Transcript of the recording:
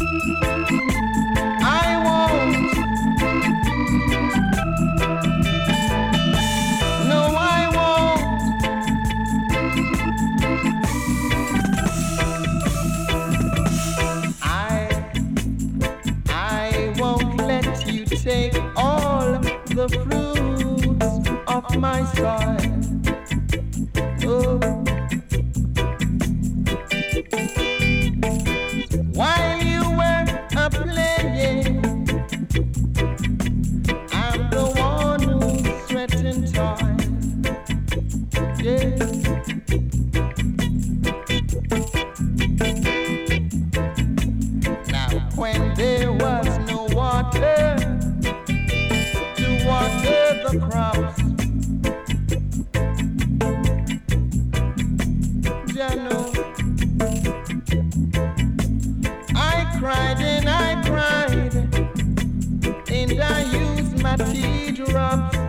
I won't. No, I won't. I won't let you take all the fruits of my soil. Oh. While you were a playing, I'm the one who's sweating toil. Yeah. Now when there was no water to water the crops, you know, I cried and I cried, and I used my teardrops